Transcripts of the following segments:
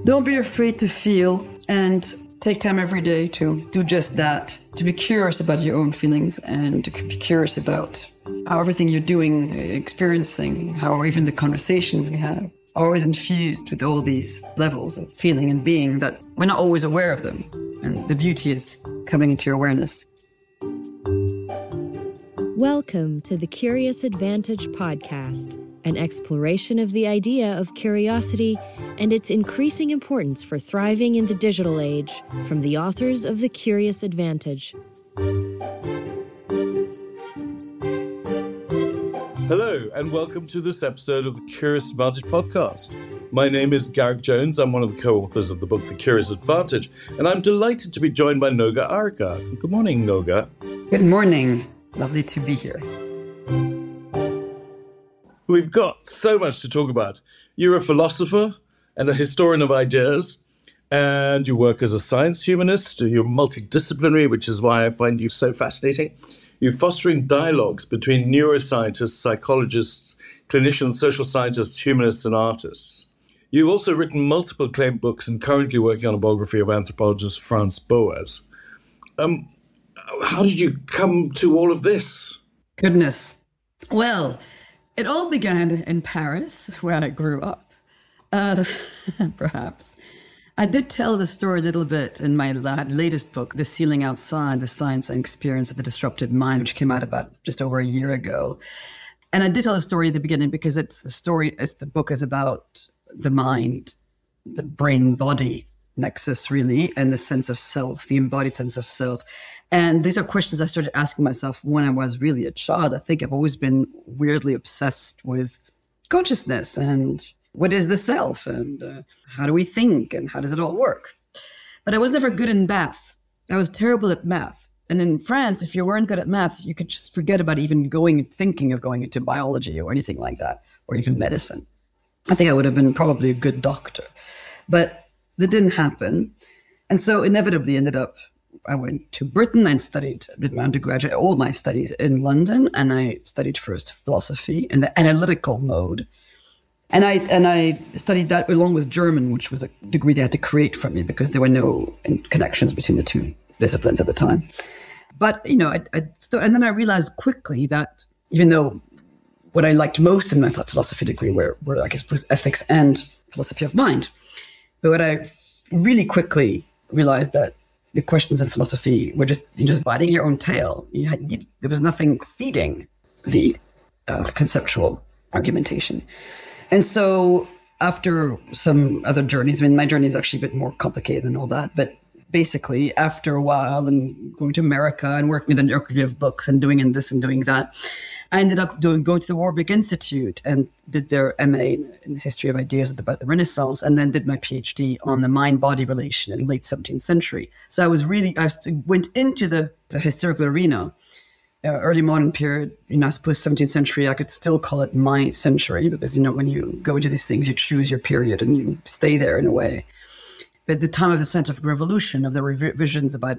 Don't be afraid to feel and take time every day to do just that, to be curious about your own feelings and to be curious about how everything you're doing, experiencing, how even the conversations we have are always infused with all these levels of feeling and being that we're not always aware of them. And the beauty is coming into your awareness. Welcome to the Curious Advantage podcast, an exploration of the idea of curiosity and its increasing importance for thriving in the digital age, from the authors of The Curious Advantage. Hello, and welcome to this episode of the Curious Advantage podcast. My name is Garrick Jones. I'm one of the co-authors of the book The Curious Advantage, and I'm delighted to be joined by Noga Arika. Good morning, Noga. Good morning. Lovely to be here. We've got so much to talk about. You're a philosopher and a historian of ideas, and you work as a science humanist. You're multidisciplinary, which is why I find you so fascinating. You're fostering dialogues between neuroscientists, psychologists, clinicians, social scientists, humanists, and artists. You've also written multiple acclaimed books and currently working on a biography of anthropologist Franz Boas. How did you come to all of this? Goodness. Well, it all began in Paris, where I grew up, perhaps. I did tell the story a little bit in my latest book, The Ceiling Outside, The Science and Experience of the Disrupted Mind, which came out about just over a year ago. And I did tell the story at the beginning because the book is about the mind, the brain-body nexus, really, and the sense of self, the embodied sense of self. And these are questions I started asking myself when I was really a child. I think I've always been weirdly obsessed with consciousness and what is the self and how do we think and how does it all work? But I was never good in math. I was terrible at math. And in France, if you weren't good at math, you could just forget about even thinking of going into biology or anything like that, or even medicine. I think I would have been probably a good doctor. But that didn't happen. And so inevitably I went to Britain and did my undergraduate, all my studies in London. And I studied first philosophy in the analytical mode. And I studied that along with German, which was a degree they had to create for me because there were no connections between the two disciplines at the time. But, and then I realized quickly that even though what I liked most in my philosophy degree were I guess, was ethics and philosophy of mind. But what I really quickly realized that the questions in philosophy were just biting your own tail. There was nothing feeding the conceptual argumentation. And so after some other journeys, my journey is actually a bit more complicated than all that, but basically after a while and going to America and working with an archive of books and doing this and doing that, I ended up going to the Warburg Institute and did their MA in history of ideas about the Renaissance, and then did my PhD on the mind-body relation in the late 17th century. So I went into the historical arena, early modern period, I suppose 17th century, I could still call it my century because, when you go into these things, you choose your period and you stay there in a way. But the time of the scientific revolution, of the revisions about,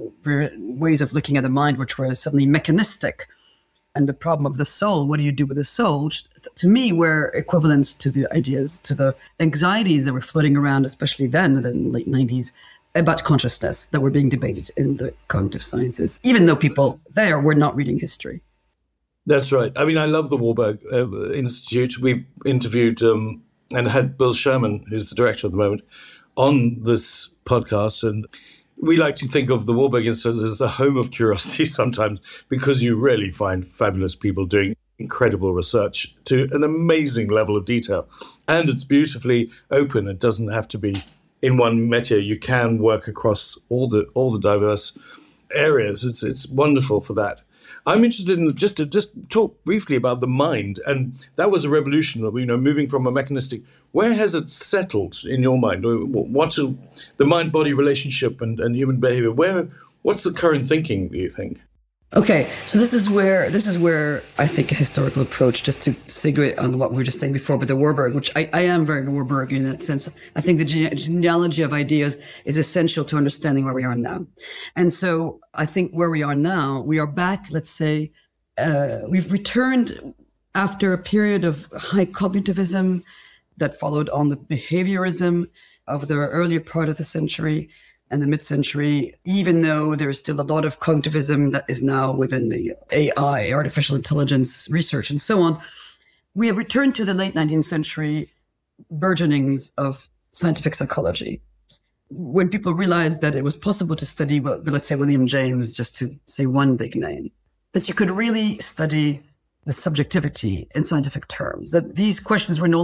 ways of looking at the mind, which were suddenly mechanistic, and the problem of the soul, what do you do with the soul, to me were equivalents to the ideas, to the anxieties that were floating around, especially then in the late 90s, about consciousness that were being debated in the cognitive sciences, even though people there were not reading history. That's right. I love the Warburg Institute. We've interviewed and had Bill Sherman, who's the director at the moment, on this podcast. And we like to think of the Warburg Institute as a home of curiosity sometimes because you really find fabulous people doing incredible research to an amazing level of detail. And it's beautifully open. It doesn't have to be in one metier. You can work across all the diverse areas. It's wonderful for that. I'm interested in just talk briefly about the mind, and that was a revolution. Moving from a mechanistic. Where has it settled in your mind? What's the mind-body relationship and human behavior? What's the current thinking, do you think? Okay, so this is where I think a historical approach, just to segue on what we were just saying before, but the Warburg, which I am very Warburg in that sense. I think the genealogy of ideas is essential to understanding where we are now. And so I think where we are now, we are back, let's say, we've returned after a period of high cognitivism that followed on the behaviorism of the earlier part of the century and the mid-century, even though there's still a lot of cognitivism that is now within the AI, artificial intelligence research and so on, we have returned to the late 19th century burgeonings of scientific psychology. When people realized that it was possible to study, well, let's say William James, just to say one big name, that you could really study the subjectivity in scientific terms, that these questions were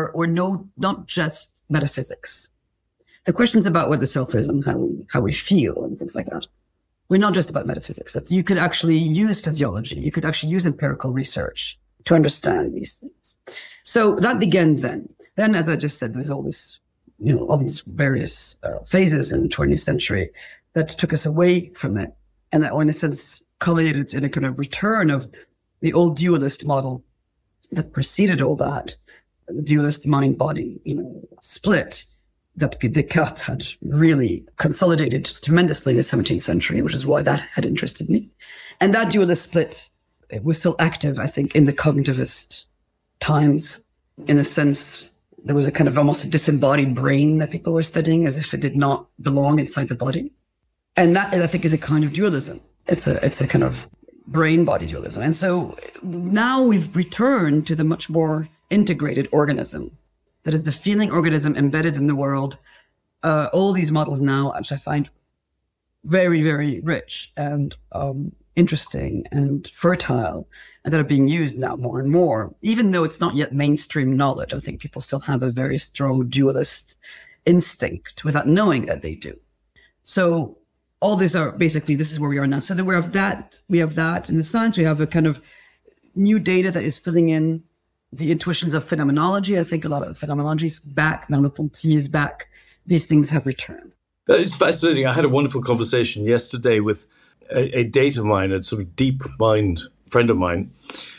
not just metaphysics. The questions about what the self is and how we feel and things like that were not just about metaphysics, that you could actually use physiology, you could actually use empirical research to understand these things. So that began then. Then, as I just said, there's all this, all these various phases in the 20th century that took us away from it. And that, in a sense, culminated in a kind of return of the old dualist model that preceded all that, the dualist mind-body, split that Descartes had really consolidated tremendously in the 17th century, which is why that had interested me. And that dualist split, it was still active, I think, in the cognitivist times. In a sense, there was a kind of almost a disembodied brain that people were studying as if it did not belong inside the body. And that, I think, is a kind of dualism. It's a kind of brain-body dualism. And so now we've returned to the much more integrated organism. That is the feeling organism embedded in the world. All these models now, which I find very, very rich and interesting and fertile, and that are being used now more and more, even though it's not yet mainstream knowledge. I think people still have a very strong dualist instinct without knowing that they do. So all these are basically, this is where we are now. So that we have that in the science. We have a kind of new data that is filling in the intuitions of phenomenology. I think a lot of phenomenology is back. Merleau-Ponty is back. These things have returned. It's fascinating. I had a wonderful conversation yesterday with a data mine, a sort of deep mind friend of mine,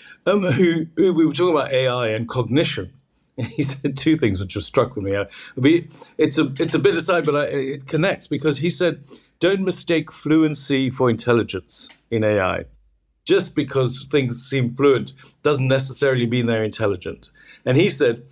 who we were talking about AI and cognition. He said two things which have struck with me. It's a bit aside, but it connects, because he said, don't mistake fluency for intelligence in AI. Just because things seem fluent doesn't necessarily mean they're intelligent. And he said,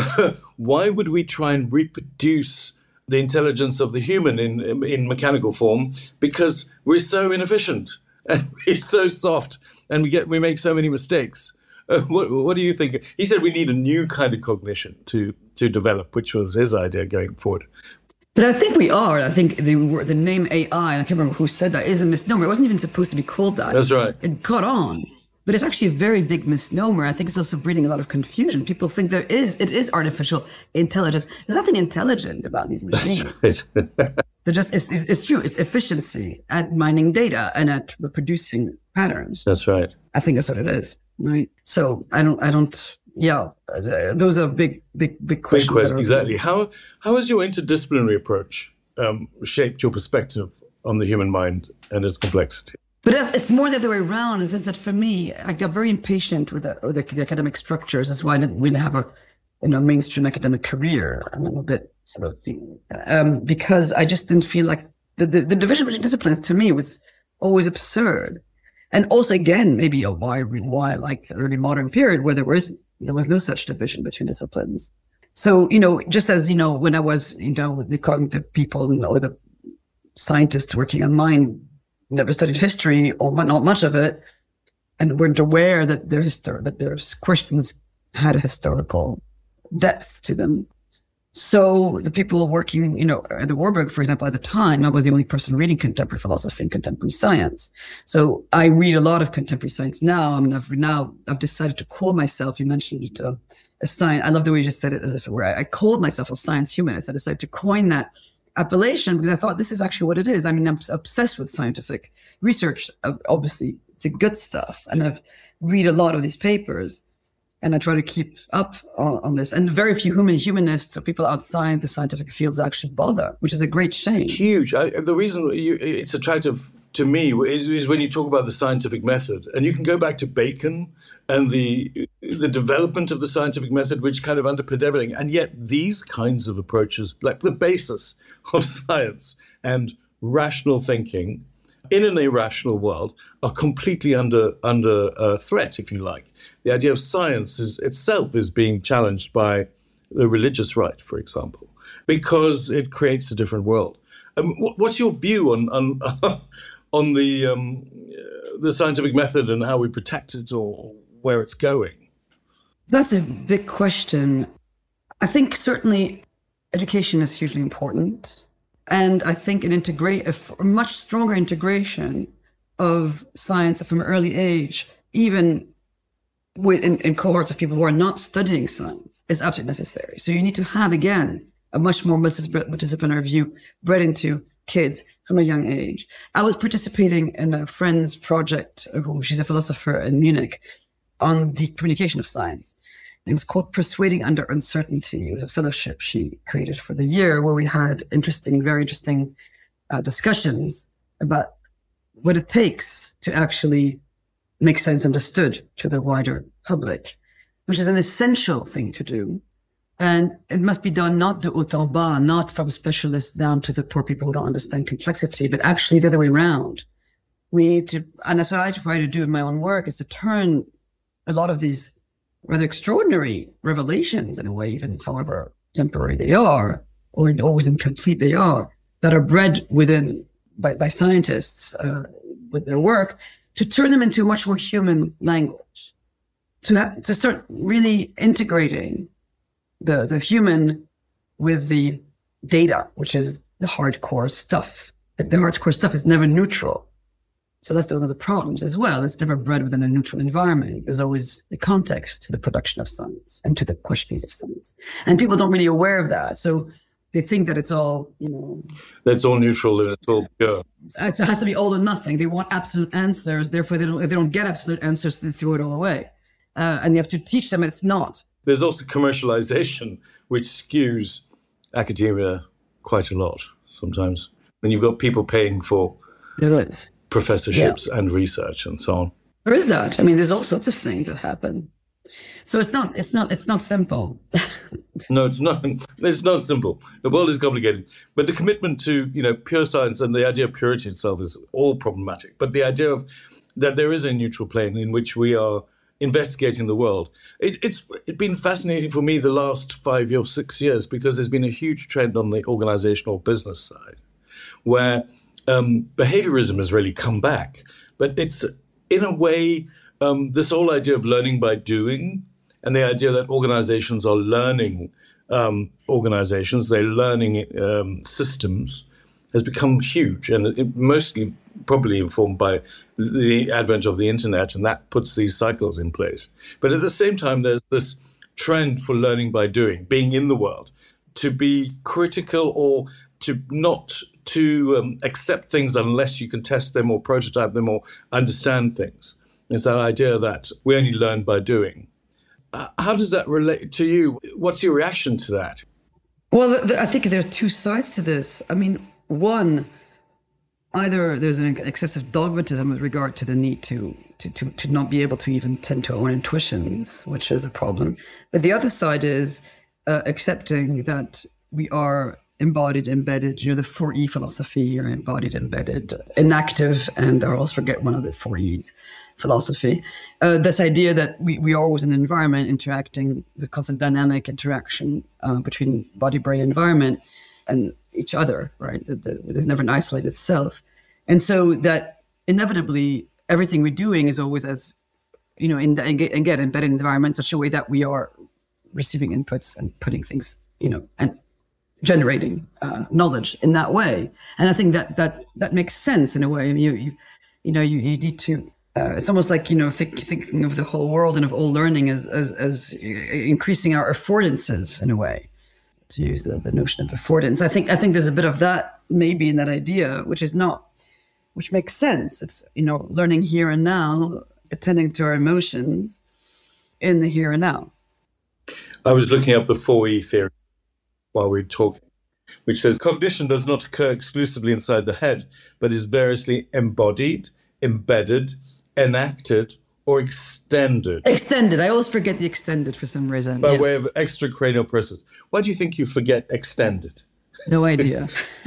why would we try and reproduce the intelligence of the human in mechanical form? Because we're so inefficient and we're so soft and we make so many mistakes. What do you think? He said we need a new kind of cognition to develop, which was his idea going forward. But I think we are. I think the name AI, and I can't remember who said that, is a misnomer. It wasn't even supposed to be called that. That's right. It caught on. But it's actually a very big misnomer. I think it's also breeding a lot of confusion. People think it is artificial intelligence. There's nothing intelligent about these machines. That's right. It's true. It's efficiency at mining data and at reproducing patterns. That's right. I think that's what it is. Right. So I don't. Yeah, those are big questions. Exactly. How has your interdisciplinary approach shaped your perspective on the human mind and its complexity? But it's more the other way around, in the sense that for me, I got very impatient with the academic structures. That's why I didn't really have a mainstream academic career. I'm a bit sort of because I just didn't feel like the division between disciplines to me was always absurd. And also, again, maybe why like the early modern period where there was no such division between disciplines. So, just as, when I was, with the cognitive people or the scientists working on mine, never studied history or not much of it, and weren't aware that their questions had a historical depth to them. So the people working, at the Warburg, for example, at the time, I was the only person reading contemporary philosophy and contemporary science. So I read a lot of contemporary science now. I mean, I've decided to call myself, you mentioned it, a science. I love the way you just said it, as if it were, I called myself a science humanist. I decided to coin that appellation because I thought this is actually what it is. I mean, I'm obsessed with scientific research, of obviously the good stuff. And I've read a lot of these papers. And I try to keep up on this. And very few humanists or people outside the scientific fields actually bother, which is a great shame. Huge. The reason it's attractive to me is when you talk about the scientific method. And you can go back to Bacon and the development of the scientific method, which kind of underpinned everything. And yet these kinds of approaches, like the basis of science and rational thinking in an irrational world, are completely under threat, if you like. The idea of science itself is being challenged by the religious right, for example. because it creates a different world. What's your view on on the scientific method and how we protect it or where it's going? That's a big question. I think certainly education is hugely important. And I think a much stronger integration of science from an early age, even in cohorts of people who are not studying science, is absolutely necessary. So you need to have, again, a much more multidisciplinary view bred into kids from a young age. I was participating in a friend's project, she's a philosopher in Munich, on the communication of science. It was called Persuading Under Uncertainty. It was a fellowship she created for the year where we had very interesting discussions about what it takes to actually make sense understood to the wider public, which is an essential thing to do. And it must be done not de haut en bas, not from specialists down to the poor people who don't understand complexity, but actually the other way around. We need to, and that's what I try to do in my own work, is to turn a lot of these rather extraordinary revelations, in a way, even however temporary they are, or always incomplete they are, that are bred by scientists with their work, to turn them into a much more human language, to start really integrating the human with the data, which is the hardcore stuff. The hardcore stuff is never neutral. So that's one of the problems as well. It's never bred within a neutral environment. There's always the context to the production of science and to the questionings of science. And people don't really aware of that. So they think that it's all, that's all neutral and it's all pure. It has to be all or nothing. They want absolute answers. Therefore, they don't get absolute answers, so they throw it all away. And you have to teach them it's not. There's also commercialization, which skews academia quite a lot sometimes. When you've got people paying for professorships and research and so on. There is that. I mean, there's all sorts of things that happen. So it's not simple. No, it's not. It's not simple. The world is complicated. But the commitment to, pure science and the idea of purity itself is all problematic. But the idea of that there is a neutral plane in which we are investigating the world. It's been fascinating for me the last 5 or 6 years, because there's been a huge trend on the organizational business side where behaviorism has really come back. But it's, in a way, this whole idea of learning by doing, and the idea that organizations are learning organizations, they're learning systems, has become huge, and it mostly probably informed by the advent of the internet, and that puts these cycles in place. But at the same time, there's this trend for learning by doing, being in the world, to be critical or to not to accept things unless you can test them or prototype them or understand things. It's that idea that we only learn by doing. How does that relate to you? What's your reaction to that? Well, I think there are two sides to this. I mean, one, either there's an excessive dogmatism with regard to the need to not be able to even tend to our own intuitions, which is a problem. But the other side is accepting that we are embodied, embedded, the 4E philosophy, or embodied, embedded, inactive, and I always forget one of the 4Es philosophy. This idea that we are always in an environment interacting, the constant dynamic interaction between body, brain, environment, and each other, right? There's never an isolated self. And so that inevitably everything we're doing is always as, and get embedded in the environment in such a way that we are receiving inputs and putting things, and generating knowledge in that way. And I think that makes sense in a way. You need to, it's almost like, thinking of the whole world and of all learning as increasing our affordances in a way, to use the notion of affordance. I think there's a bit of that maybe in that idea, which makes sense. It's, learning here and now, attending to our emotions in the here and now. I was looking up the 4E theory while we talk, which says cognition does not occur exclusively inside the head, but is variously embodied, embedded, enacted, or extended. Extended. I always forget the extended for some reason. By way of extracranial process. Why do you think you forget extended? No idea.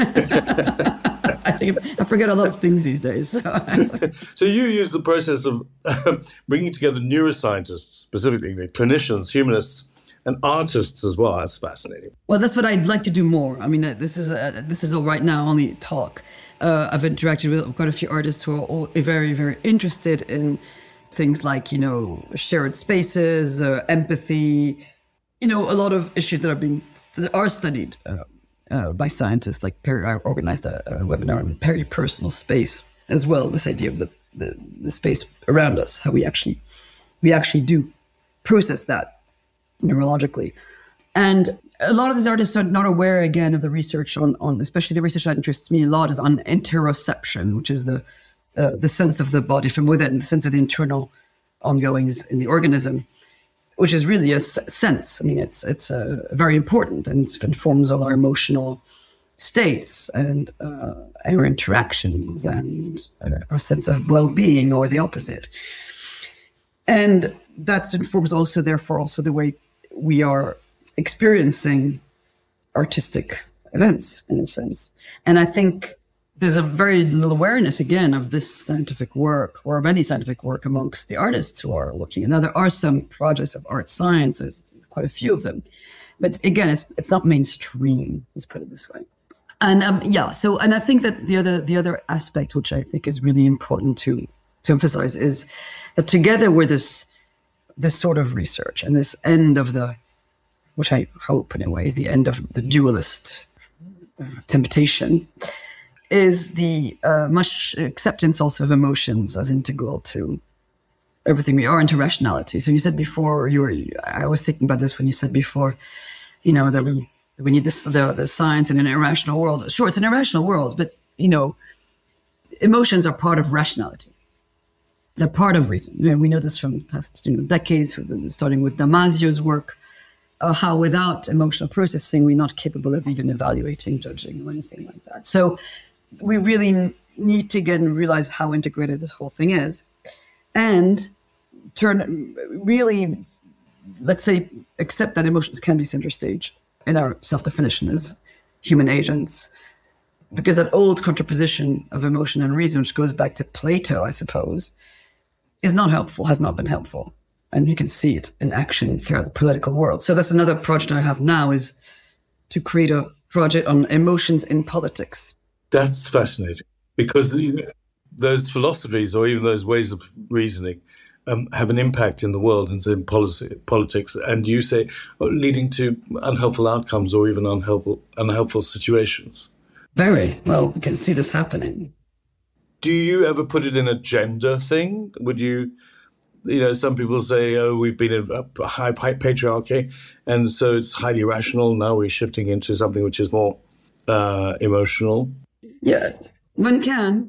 I forget a lot of things these days. So you use the process of bringing together neuroscientists, specifically clinicians, humanists, and artists as well. That's fascinating. Well, that's what I'd like to do more. I mean, this is all right now only talk. I've interacted with quite a few artists who are all very, very interested in things like, shared spaces, empathy, a lot of issues that are studied by scientists. Like I organized a webinar on peripersonal space as well. This idea of the space around us, how we actually do process that neurologically. And a lot of these artists are not aware, again, of the research on especially the research that interests me a lot is on interoception, which is the sense of the body from within, the sense of the internal ongoings in the organism, which is really a sense. I mean, it's very important, and it informs all our emotional states and our interactions and our sense of well-being, or the opposite. And that informs also, therefore, also the way we are experiencing artistic events, in a sense. And I think there's a very little awareness, again, of this scientific work, or of any scientific work, amongst the artists who are working. Now, there are some projects of art sciences, quite a few of them. But again, it's not mainstream, let's put it this way. And and I think that the other aspect, which I think is really important to emphasize, is that together with this sort of research and this end of which I hope in a way is the end of the dualist temptation, is the much acceptance also of emotions as integral to everything we are, and to rationality. So you said before, I was thinking about this when you said before, that we need the science in an irrational world. Sure, it's an irrational world, but emotions are part of rationality. They're part of reason. And we know this from past decades, starting with Damasio's work, how without emotional processing, we're not capable of even evaluating, judging, or anything like that. So we really need to again realize how integrated this whole thing is, and let's say, accept that emotions can be center stage in our self-definition as human agents. Because that old contraposition of emotion and reason, which goes back to Plato, I suppose, is not helpful, has not been helpful. And you can see it in action throughout the political world. So that's another project I have now, is to create a project on emotions in politics. That's fascinating, because those philosophies, or even those ways of reasoning, have an impact in the world and in politics, and you say leading to unhelpful outcomes, or even unhelpful situations. Very well, we can see this happening. Do you ever put it in a gender thing? Would you, some people say, we've been in a high patriarchy, and so it's highly rational. Now we're shifting into something which is more emotional. Yeah, one can.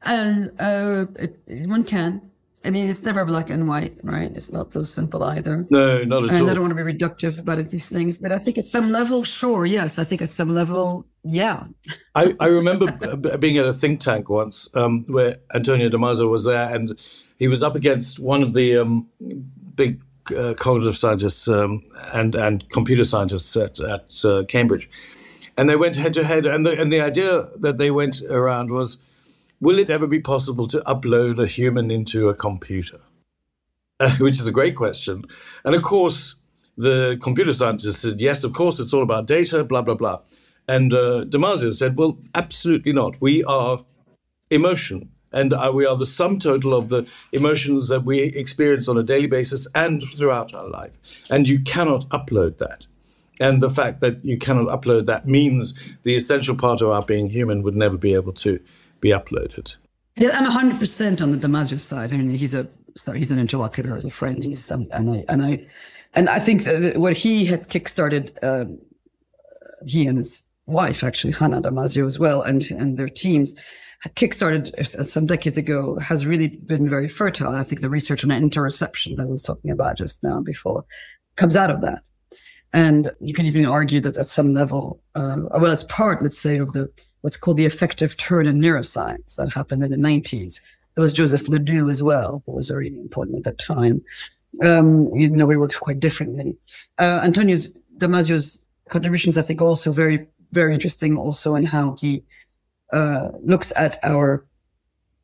One can. I mean, it's never black and white, right? It's not so simple either. No, not at all. And I don't want to be reductive about these things, but I think at some level, sure, yes. I think at some level, yeah. I remember being at a think tank once where Antonio Damasio was there, and he was up against one of the big cognitive scientists and computer scientists at Cambridge. And they went head to head, and the idea that they went around was, will it ever be possible to upload a human into a computer? Which is a great question. And of course, the computer scientist said, yes, of course, it's all about data, blah, blah, blah. And Damasio said, well, absolutely not. We are emotion, and we are the sum total of the emotions that we experience on a daily basis and throughout our life. And you cannot upload that. And the fact that you cannot upload that means the essential part of our being human would never be able to be uploaded. Yeah, I'm 100% on the Damasio side. I mean, he's an interlocutor, as a friend. And I think that what he had kickstarted, he and his wife, actually, Hannah Damasio as well, and their teams had kickstarted some decades ago, has really been very fertile. And I think the research on interoception that I was talking about just now before comes out of that. And you can even argue that at some level, it's part, let's say, of what's called the affective turn in neuroscience that happened in the 90s. There was Joseph Ledoux as well, who was very important at that time. He works quite differently. Antonio Damasio's contributions, I think, also very, very interesting, also in how he looks at our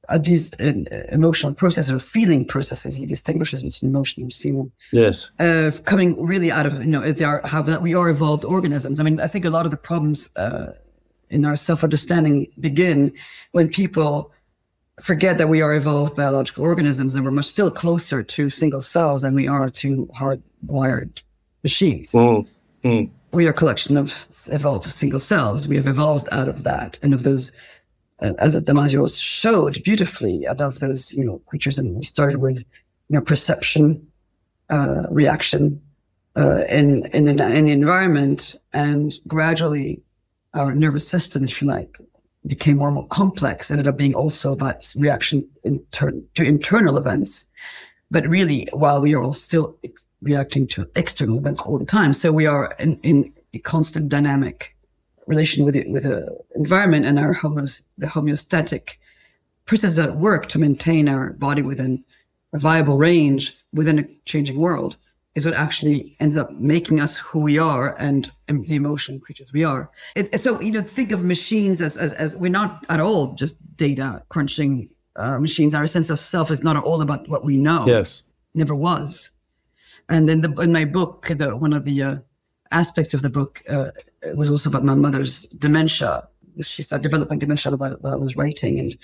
these emotional processes or feeling processes. He distinguishes between emotion and feeling. Yes. Coming really out of, how that we are evolved organisms. I mean, I think a lot of the problems in our self-understanding begin when people forget that we are evolved biological organisms and we're much still closer to single cells than we are to hardwired machines. We are a collection of evolved single cells. We have evolved out of that and of those, as Damasio showed beautifully, out of those creatures. And we started with perception, reaction in the environment, and gradually our nervous system, if you like, became more and more complex. Ended up being also about reaction to internal events, but really, while we are all still reacting to external events all the time, so we are in a constant dynamic relation with the environment, and the homeostatic processes at work to maintain our body within a viable range within a changing world is what actually ends up making us who we are and the emotional creatures we are. So think of machines as we're not at all just data crunching machines. Our sense of self is not all about what we know. Yes, never was. And in my book, one of the aspects of the book was also about my mother's dementia. She started developing dementia while I was writing, and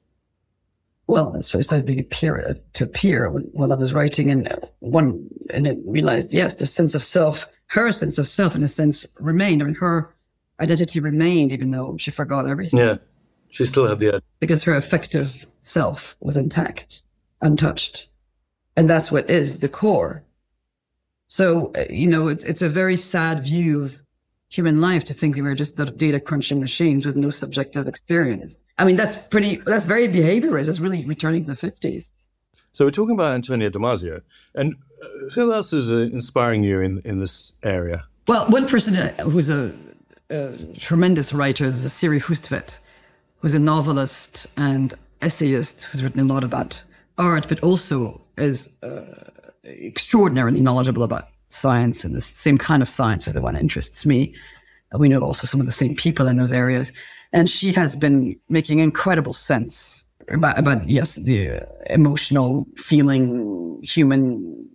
it started to appear while I was writing, and it realized, yes, the sense of self, her sense of self, in a sense, remained. I mean, her identity remained, even though she forgot everything. Yeah, she still had the because her affective self was intact, untouched, and that's what is the core. So it's a very sad view of human life to think that we're just data crunching machines with no subjective experience. I mean, that's very behaviorist. That's really returning to the 50s. So we're talking about Antonio Damasio. And who else is inspiring you in this area? Well, one person who's a tremendous writer is Siri Hustvedt, who's a novelist and essayist who's written a lot about art, but also is extraordinarily knowledgeable about science, and the same kind of science is the one that interests me. We know also some of the same people in those areas. And she has been making incredible sense about the emotional feeling, human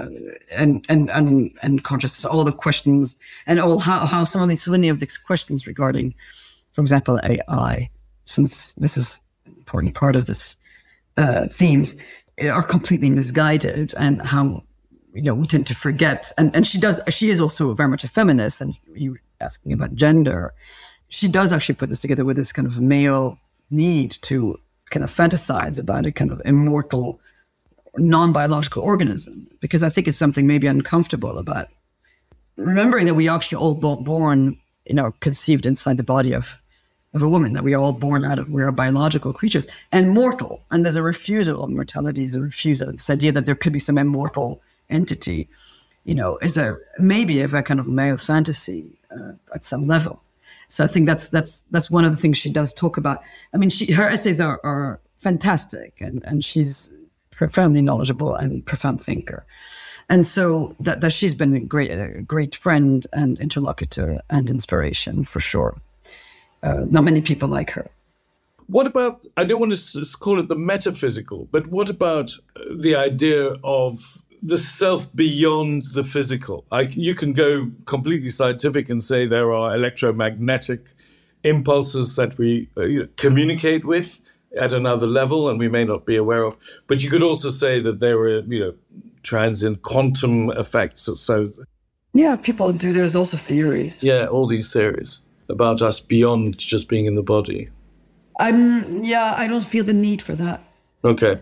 and consciousness, all the questions, and how so many of these questions regarding, for example, AI, since this is an important part of this themes, are completely misguided, and how we tend to forget. And she is also very much a feminist, and you were asking about gender. She does actually put this together with this kind of male need to kind of fantasize about a kind of immortal, non-biological organism, because I think it's something maybe uncomfortable about remembering that we actually all born, conceived inside the body of a woman, that we are all born we are biological creatures and mortal. And there's a refusal of mortality, is a refusal. This idea that there could be some immortal entity, is maybe a kind of male fantasy at some level. So I think that's one of the things she does talk about. I mean, her essays are fantastic, and she's profoundly knowledgeable and profound thinker. And so that she's been a great friend and interlocutor and inspiration for sure. Not many people like her. What about, I don't want to call it the metaphysical, but what about the idea of the self beyond the physical? You can go completely scientific and say there are electromagnetic impulses that we communicate with at another level and we may not be aware of. But you could also say that there are, transient quantum effects. So yeah, people do. There's also theories. Yeah, all these theories about us beyond just being in the body. I don't feel the need for that. Okay.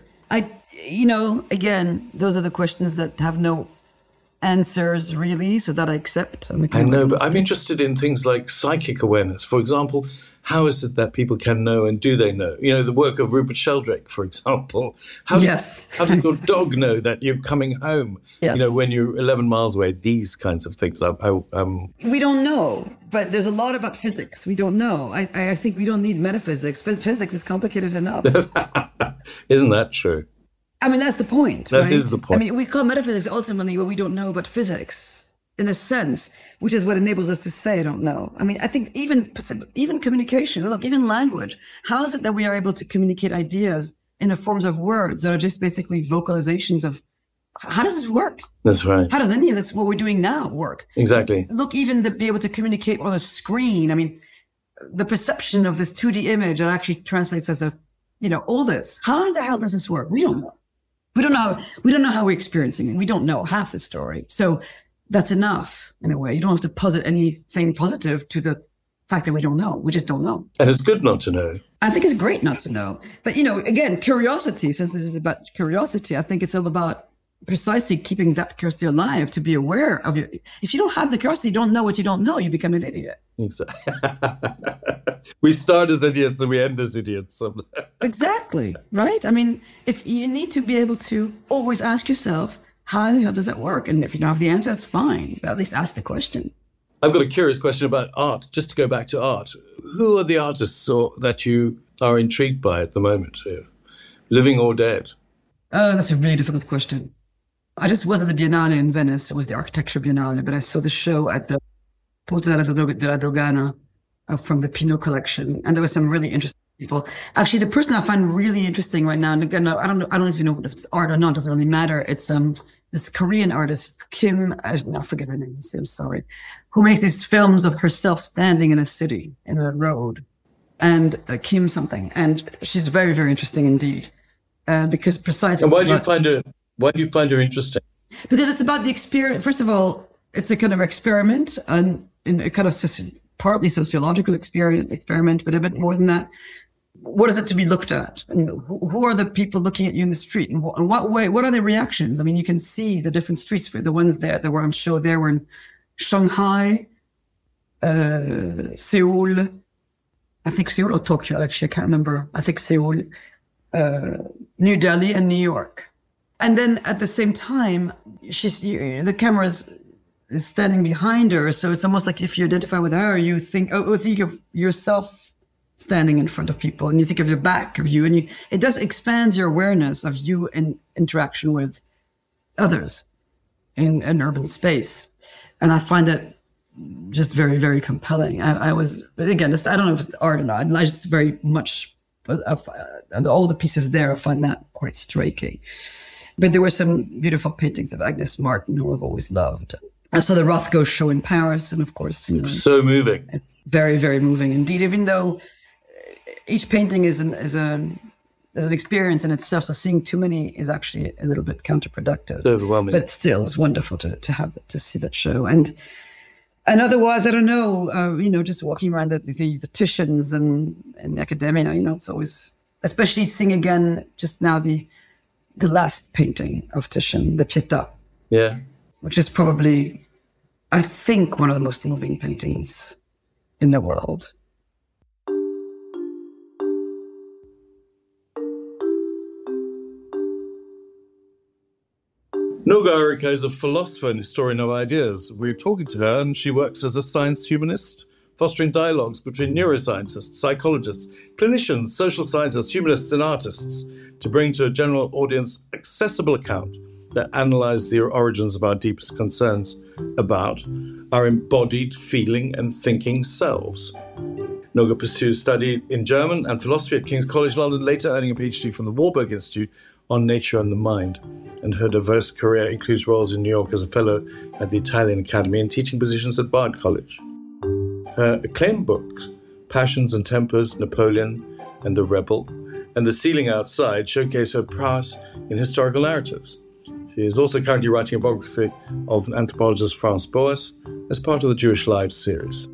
Again, those are the questions that have no answers really, so that I accept. I know, but I'm interested in things like psychic awareness. For example, how is it that people can know, and do they know? The work of Rupert Sheldrake, for example. How does your dog know that you're coming home? Yes. When you're 11 miles away, these kinds of things. We don't know, but there's a lot about physics. We don't know. I think we don't need metaphysics. Physics is complicated enough. Isn't that true? I mean, that's the point. That right? is the point. I mean, we call metaphysics ultimately what we don't know about physics. in a sense, which is what enables us to say, I don't know. I mean, I think even communication, look, even language, how is it that we are able to communicate ideas in the forms of words that are just basically vocalizations of, how does this work? That's right. How does any of this, what we're doing now, work? Exactly. Look, even to be able to communicate on a screen, I mean, the perception of this 2D image that actually translates as all this. How the hell does this work? We don't know. We don't know how we're experiencing it. We don't know half the story. So that's enough in a way. You don't have to posit anything positive to the fact that we don't know. We just don't know. And it's good not to know. I think it's great not to know. But, again, curiosity, since this is about curiosity, I think it's all about precisely keeping that curiosity alive, to be aware of it. If you don't have the curiosity, you don't know what you don't know, you become an idiot. Exactly. We start as idiots and we end as idiots. Exactly. Right? I mean, if you need to be able to always ask yourself, how the hell does that work? And if you don't have the answer, it's fine. But at least ask the question. I've got a curious question about art, just to go back to art. Who are the artists that you are intrigued by at the moment, living or dead? That's a really difficult question. I just was at the Biennale in Venice. It was the Architecture Biennale, but I saw the show at the Porta della Dogana from the Pinot collection. And there were some really interesting people. Actually, the person I find really interesting right now, and again, I don't know if you know if it's art or not, it doesn't really matter. It's this Korean artist, Kim, I forget her name, I'm sorry, who makes these films of herself standing in a city, in a road, and Kim something. And she's very, very interesting indeed. Because precisely... And why do you find her interesting? Because it's about the experience. First of all, it's a kind of experiment, and in a kind of partly sociological experiment, but a bit more than that. What is it to be looked at? And who are the people looking at you in the street? And what way? What are their reactions? I mean, you can see the different streets. The ones there that were on show there were in Shanghai, Seoul. I think Seoul or Tokyo. Actually, I can't remember. I think Seoul, New Delhi, and New York. And then at the same time, the camera is standing behind her. So it's almost like if you identify with her, you think of yourself standing in front of people, and you think of the back of you, and it does expand your awareness of you in interaction with others in an urban space. And I find that just very, very compelling. I was, again, I don't know if it's art or not. I just very much, all the pieces there, I find that quite striking. But there were some beautiful paintings of Agnes Martin, who I've always loved. I saw the Rothko show in Paris, and of course, so moving. It's very, very moving indeed. Even though each painting is an experience in itself, so seeing too many is actually a little bit counterproductive. It's overwhelming. But still, it's wonderful to see that show. And otherwise, I don't know. Just walking around the Titians and the Academia, it's always, especially seeing again just now the last painting of Titian, the Pietà. Yeah. Which is probably, I think, one of the most moving paintings in the world. Noga Arica is a philosopher and historian of ideas. We're talking to her, and she works as a science humanist, fostering dialogues between neuroscientists, psychologists, clinicians, social scientists, humanists, and artists to bring to a general audience accessible account that analyze the origins of our deepest concerns about our embodied feeling and thinking selves. Noga pursued study in German and philosophy at King's College London, later earning a PhD from the Warburg Institute on nature and the mind. And her diverse career includes roles in New York as a fellow at the Italian Academy and teaching positions at Bard College. Her acclaimed books, Passions and Tempers, Napoleon and the Rebel, and The Ceiling Outside, showcase her prowess in historical narratives. She is also currently writing a biography of anthropologist Franz Boas as part of the Jewish Lives series.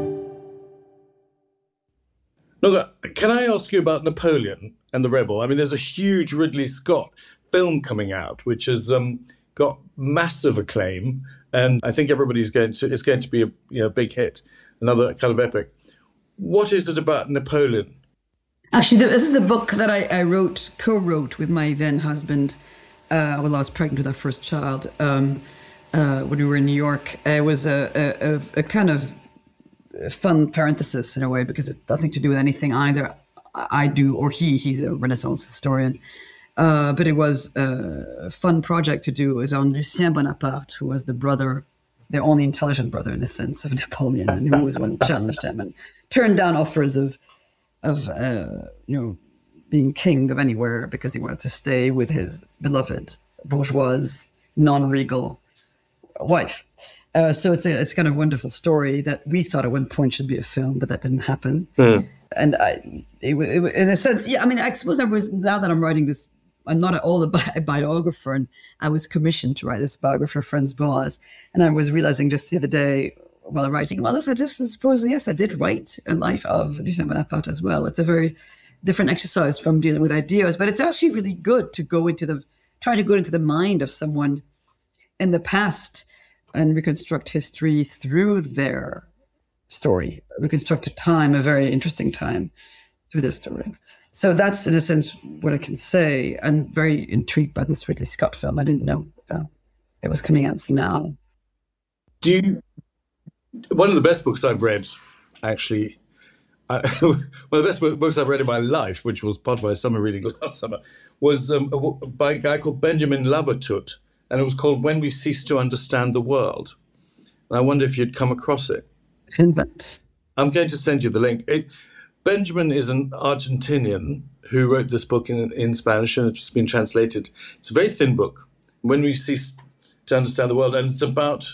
Noga, can I ask you about Napoleon and the Rebel? I mean, there's a huge Ridley Scott film coming out, which has got massive acclaim, and I think it's going to be a big hit, another kind of epic. What is it about Napoleon? Actually, this is the book that I co-wrote with my then husband. I was pregnant with our first child when we were in New York. It was a kind of fun parenthesis in a way, because it's nothing to do with anything either I do or he's a Renaissance historian. But it was a fun project to do. It was on Lucien Bonaparte, who was the brother, the only intelligent brother, in a sense, of Napoleon, and who was one who challenged him and turned down offers of being king of anywhere because he wanted to stay with his beloved bourgeois, non-regal wife. So it's kind of a wonderful story that we thought at one point should be a film, but that didn't happen. And it, in a sense, yeah, I mean, I suppose now that I'm writing this, I'm not at all a biographer, and I was commissioned to write this biography of Franz Boas, and I was realizing just the other day while writing, well, I suppose, yes, I did write a life of Lucien Bonaparte as well. It's a very different exercise from dealing with ideas, but it's actually really good to try to go into the mind of someone in the past and reconstruct history through their story, reconstruct a very interesting time through their story. So that's, in a sense, what I can say. I'm very intrigued by this Ridley Scott film. I didn't know it was coming out now. One of the best books I've read, actually, one of the best books I've read in my life, which was part of my summer reading last summer, was by a guy called Benjamin Labatut, and it was called When We Cease to Understand the World. And I wonder if you'd come across it. I'm going to send you the link. Benjamin is an Argentinian who wrote this book in Spanish, and it's been translated. It's a very thin book, When We Cease to Understand the World, and it's about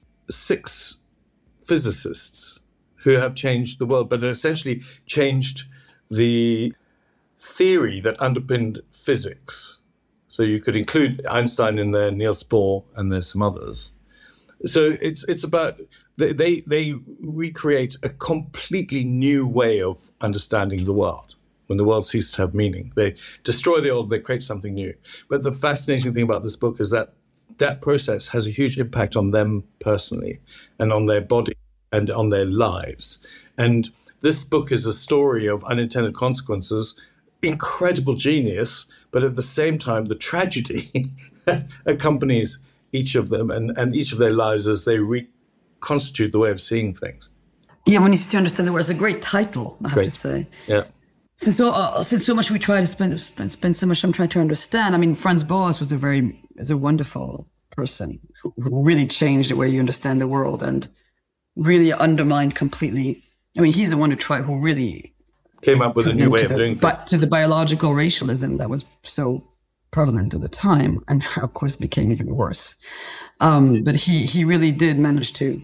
6 physicists who have changed the world, but essentially changed the theory that underpinned physics. So you could include Einstein in there, Niels Bohr, and there's some others. So it's about they recreate a completely new way of understanding the world. When the world ceases to have meaning, they destroy the old, they create something new. But the fascinating thing about this book is that process has a huge impact on them personally and on their body and on their lives. And this book is a story of unintended consequences, incredible genius, but at the same time, the tragedy that accompanies each of them and each of their lives as they reconstitute the way of seeing things. Yeah, When You Cease to Understand the World is a great title, I have to say. Yeah. Since so much we try to spend so much time trying to understand. I mean, Franz Boas was a wonderful person who really changed the way you understand the world and really undermined completely. I mean, he's the one who really came up with a new way of doing things. But to the biological racialism that was so prevalent at the time, and of course became even worse. But he really did manage to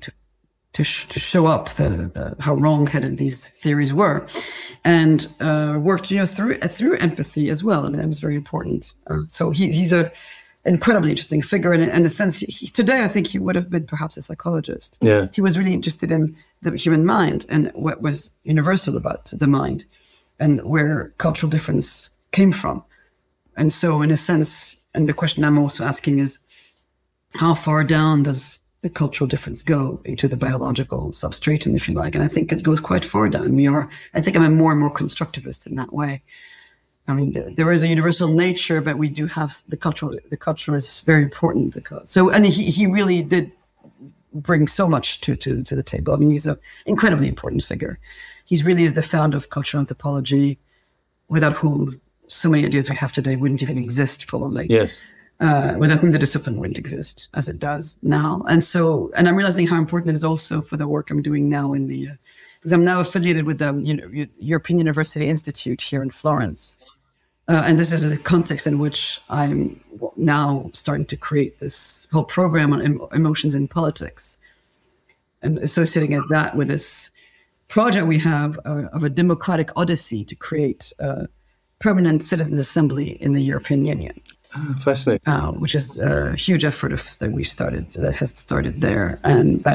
show up how wrong-headed these theories were, and worked through empathy as well. I mean, that was very important. So he's a incredibly interesting figure, and in a sense, today I think he would have been perhaps a psychologist. Yeah, he was really interested in the human mind and what was universal about the mind, and where cultural difference came from. And so, in a sense, and the question I'm also asking is, how far down does the cultural difference go into the biological substratum, if you like? And I think it goes quite far down. I think I'm a more and more constructivist in that way. I mean, there is a universal nature, but we do have the cultural. The culture is very important. So, and he really did bring so much to the table. I mean, he's an incredibly important figure. He really is the founder of cultural anthropology, without whom so many ideas we have today wouldn't even exist, probably. Yes. Without whom the discipline wouldn't exist as it does now. And I'm realizing how important it is also for the work I'm doing now because I'm now affiliated with the European University Institute here in Florence. And this is a context in which I'm now starting to create this whole program on emotions in politics, and associating that with this project we have of a democratic odyssey to create a permanent citizens' assembly in the European Union. Fascinating. Which is a huge effort that has started there, and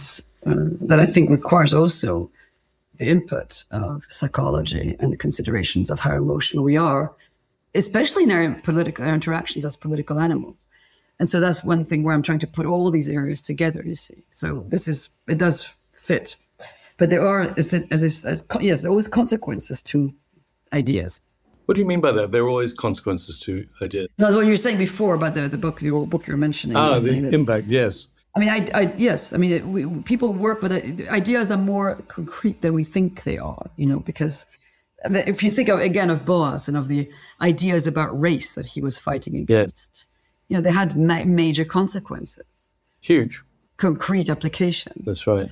that I think requires also the input of psychology and the considerations of how emotional we are, especially in our interactions as political animals. And so that's one thing where I'm trying to put all these areas together, you see. So it does fit. But there are, always consequences to ideas. What do you mean by that? There are always consequences to ideas. No, what you were saying before about the book you were mentioning. The impact, yes. I mean, yes. I mean, people work with it. Ideas are more concrete than we think they are, because if you think of Boas and of the ideas about race that he was fighting against, they had major consequences. Huge. concrete applications. That's right.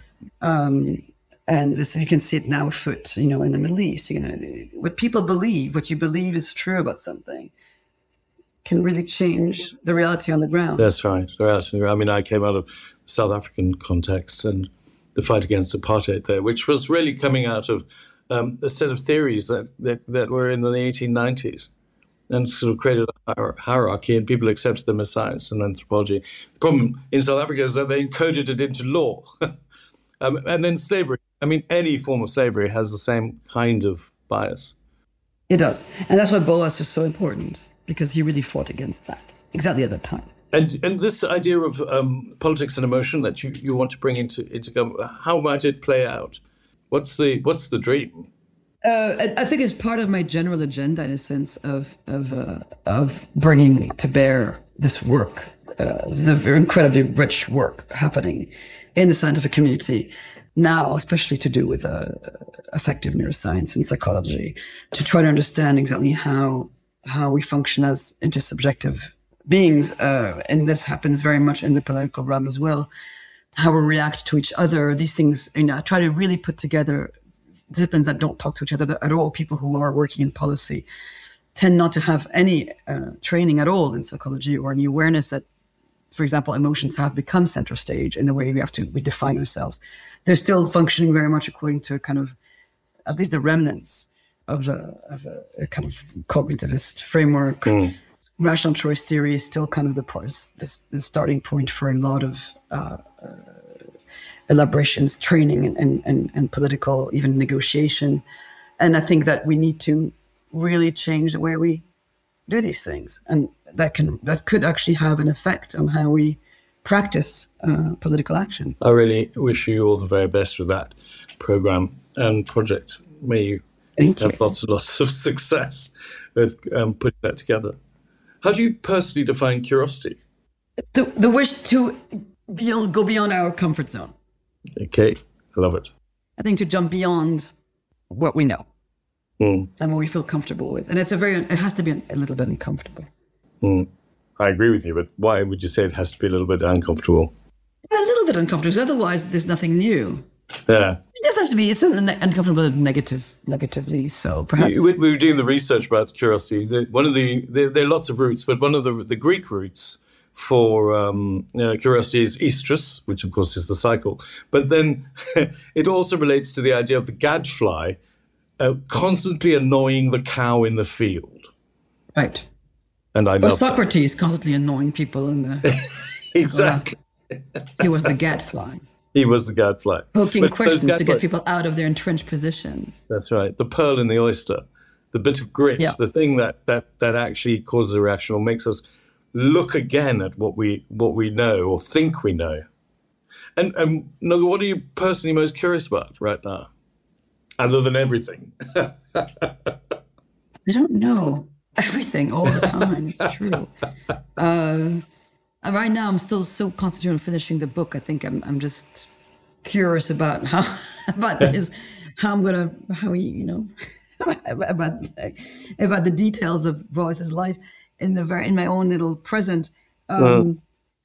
And this, you can see it now afoot, in the Middle East. What people believe, what you believe is true about something, can really change the reality on the ground. That's right. I mean, I came out of the South African context and the fight against apartheid there, which was really coming out of a set of theories that were in the 1890s and sort of created a hierarchy, and people accepted them as science and anthropology. The problem in South Africa is that they encoded it into law. And then slavery. I mean, any form of slavery has the same kind of bias. It does. And that's why Boas is so important, because he really fought against that exactly at that time. And this idea of politics and emotion that you want to bring into government, how might it play out? What's the dream? I think it's part of my general agenda, in a sense of bringing to bear this work. This is a very incredibly rich work happening in the scientific community now, especially to do with affective neuroscience and psychology, to try to understand exactly how we function as intersubjective beings. And this happens very much in the political realm as well, how we react to each other. These things, I try to really put together disciplines that don't talk to each other at all. People who are working in policy tend not to have any training at all in psychology or any awareness that, for example, emotions have become center stage in the way we define ourselves. They're still functioning very much according to a kind of, at least the remnants of a kind of cognitivist framework. Rational choice theory is still kind of the starting point for a lot of elaborations, training, and political, even negotiation. And I think that we need to really change the way we do these things, and that could actually have an effect on how we practice political action. I really wish you all the very best with that program and project. May you have lots and lots of success with putting that together. How do you personally define curiosity? The wish to go beyond our comfort zone. Okay, I love it. I think to jump beyond what we know and what we feel comfortable with. And it has to be a little bit uncomfortable. I agree with you, but why would you say it has to be a little bit uncomfortable? A little bit uncomfortable, because otherwise there's nothing new. Yeah. It does have to be, it's uncomfortable negatively, so perhaps. We were doing the research about curiosity. There are lots of roots, but one of the Greek roots for curiosity is estrus, which of course is the cycle. But then it also relates to the idea of the gadfly constantly annoying the cow in the field. Right. And I love Socrates constantly annoying people in the... Exactly. He was the gadfly. He was the gadfly. Poking questions to get people out of their entrenched positions. That's right. The pearl in the oyster, the bit of grit, the thing that actually causes a reaction or makes us look again at what we know or think we know. And Noga, what are you personally most curious about right now, other than everything? I don't know. Everything all the time. It's true. Right now, I'm still so concentrated on finishing the book. I think I'm just curious about about the details of Boas's life in my own little present. I'm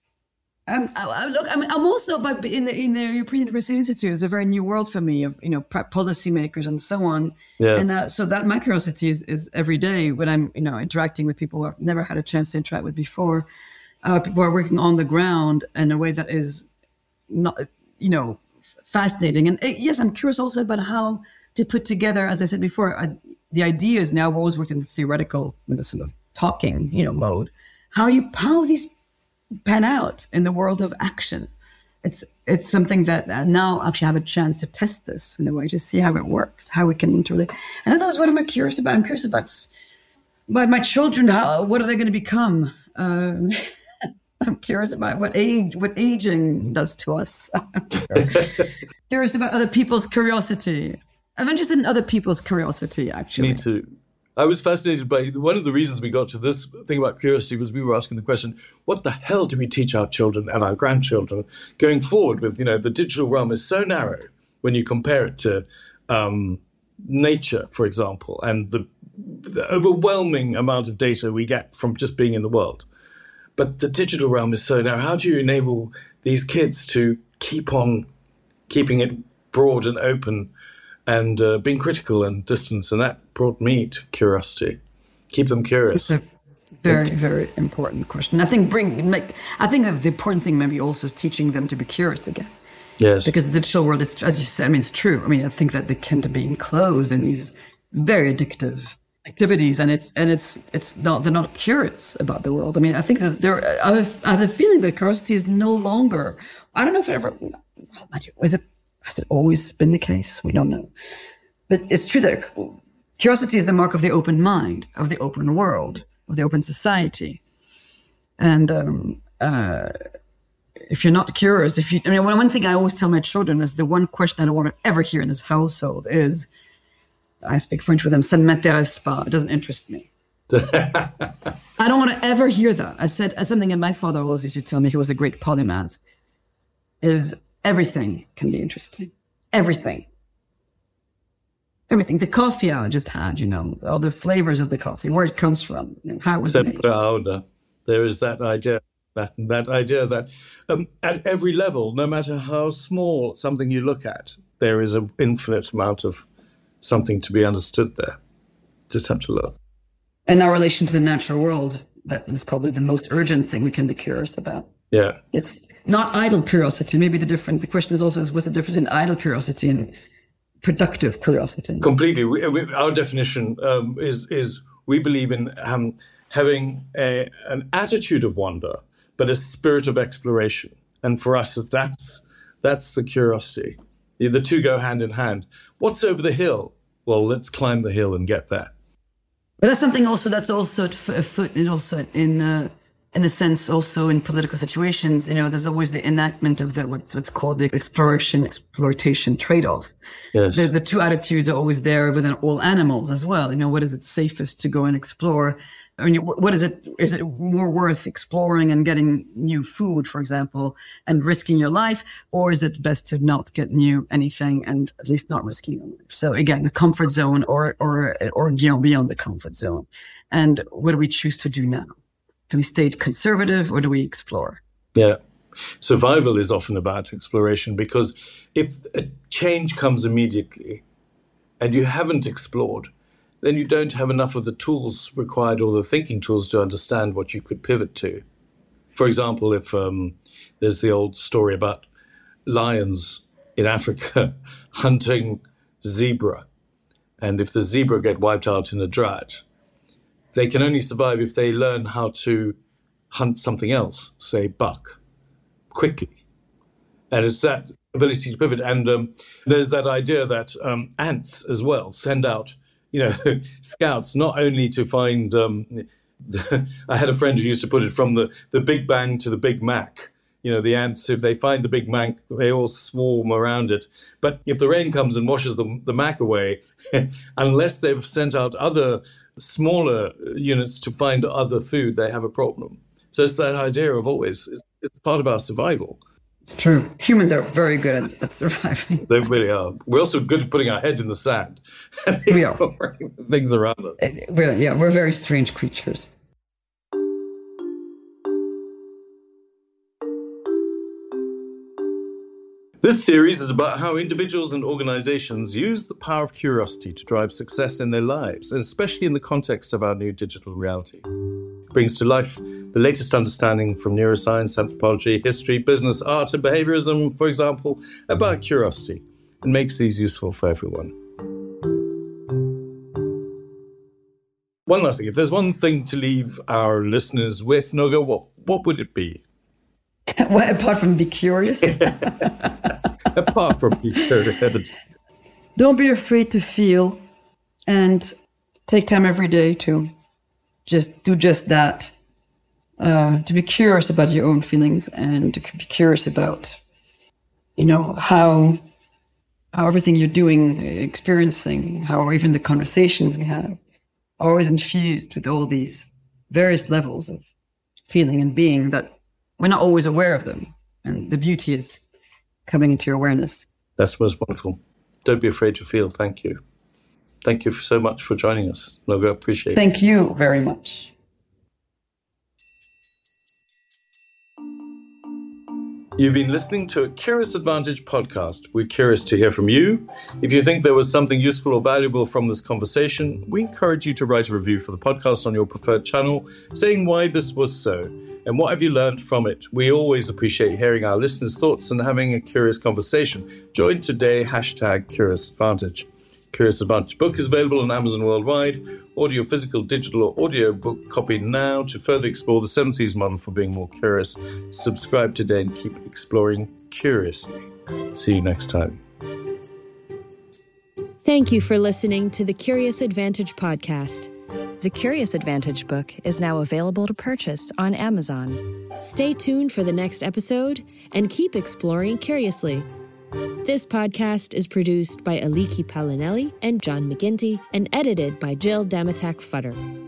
also in the European University Institute. It's a very new world for me of policymakers and so on. Yeah. And so that my curiosity is every day when I'm interacting with people who I've never had a chance to interact with before. People are working on the ground in a way that is not fascinating. And yes, I'm curious also about how to put together, as I said before, the ideas. Now I've always worked in the theoretical, sort of talking mode. How these pan out in the world of action. It's something that now actually have a chance to test this in a way, to see how it works, how we can interrelate. And that was what I'm curious about. I'm curious about my children. What are they going to become? I'm curious about what aging does to us. Curious about other people's curiosity. I'm interested in other people's curiosity, actually. Me too. I was fascinated by one of the reasons we got to this thing about curiosity was we were asking the question, what the hell do we teach our children and our grandchildren going forward with, the digital realm is so narrow when you compare it to nature, for example, and the overwhelming amount of data we get from just being in the world. But the digital realm is so narrow. How do you enable these kids to keep on keeping it broad and open and being critical and distant. And that brought me to curiosity. Keep them curious. It's a very, very important question. I think that the important thing maybe also is teaching them to be curious again. Yes. Because the digital world is, as you said, I mean, it's true. I mean, I think that they tend to be enclosed in these very addictive activities, and it's not, they're not curious about the world. I mean, I think that I have the feeling that curiosity is no longer, I don't know if it ever, has it always been the case? We don't know. But it's true that curiosity is the mark of the open mind, of the open world, of the open society. And if you're not curious, one thing I always tell my children is the one question I don't want to ever hear in this household is, I speak French with them, ça ne m'intéresse pas, it doesn't interest me. I don't want to ever hear that. I said something that my father always used to tell me, he was a great polymath, is everything can be interesting. Everything. The coffee I just had, all the flavors of the coffee, where it comes from, how it was made. There is that idea, that at every level, no matter how small something you look at, there is an infinite amount of something to be understood there. Just have to look. And our relation to the natural world, that is probably the most urgent thing we can be curious about. Yeah. It's not idle curiosity. Maybe the question is also, what's the difference in idle curiosity and productive curiosity? Completely. Our definition is we believe in having an attitude of wonder, but a spirit of exploration. And for us, that's the curiosity. The two go hand in hand. What's over the hill? Well, let's climb the hill and get there. But that's something also that's also afoot, and also in a sense also in political situations. There's always the enactment of what's called the exploration trade-off. Yes. The two attitudes are always there within all animals as well. What is it safest to go and explore? I mean, what is it? Is it more worth exploring and getting new food, for example, and risking your life? Or is it best to not get anything and at least not risking your life? So again, the comfort zone or beyond the comfort zone. And what do we choose to do now? Do we stay conservative or do we explore? Yeah. Survival is often about exploration, because if a change comes immediately and you haven't explored, then you don't have enough of the tools required, or the thinking tools, to understand what you could pivot to. For example, if there's the old story about lions in Africa hunting zebra, and if the zebra get wiped out in a drought, they can only survive if they learn how to hunt something else, say buck, quickly. And it's that ability to pivot. And there's that idea that ants as well send out scouts, not only to find, I had a friend who used to put it from the Big Bang to the Big Mac. The ants, if they find the Big Mac, they all swarm around it. But if the rain comes and washes the Mac away, unless they've sent out other smaller units to find other food, they have a problem. So it's that idea of always, it's part of our survival. It's true. Humans are very good at surviving. They really are. We're also good at putting our head in the sand. We are. Things around us. We're very strange creatures. This series is about how individuals and organizations use the power of curiosity to drive success in their lives, and especially in the context of our new digital reality. It brings to life the latest understanding from neuroscience, anthropology, history, business, art, and behaviorism, for example, about curiosity, and makes these useful for everyone. One last thing. If there's one thing to leave our listeners with, Noga, what would it be? Well, apart from be curious? Apart from be curious. Don't be afraid to feel, and take time every day to just do just that. To be curious about your own feelings, and to be curious about, how everything you're doing, experiencing, how even the conversations we have are always infused with all these various levels of feeling and being that we're not always aware of them. And the beauty is coming into your awareness. That's most wonderful. Don't be afraid to feel. Thank you. Thank you so much for joining us, Noga. Appreciate it. Thank you very much. You've been listening to a Curious Advantage podcast. We're curious to hear from you. If you think there was something useful or valuable from this conversation, we encourage you to write a review for the podcast on your preferred channel, saying why this was so and what have you learned from it. We always appreciate hearing our listeners' thoughts and having a curious conversation. Join today, #CuriousAdvantage. Curious Advantage book is available on Amazon worldwide. Audio, physical, digital, or audio book copy now to further explore the 7 C's model for being more curious. Subscribe today and keep exploring curiously. See you next time. Thank you for listening to the Curious Advantage podcast. The Curious Advantage book is now available to purchase on Amazon. Stay tuned for the next episode and keep exploring curiously. This podcast is produced by Aliki Palinelli and John McGinty and edited by Jill Damatak-Futter.